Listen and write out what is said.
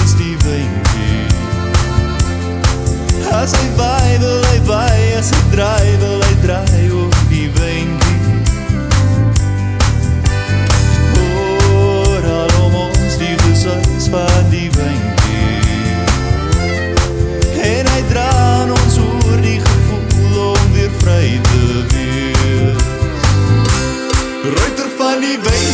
ons die windjie. As hy waai, wil hy waai, as hy draai, wil hy draai op die windjie. Oral om ons die gesuis van die windjie. En hy dra aan ons oor die gevoel om weer vry te wees. Ruiter van die windjie.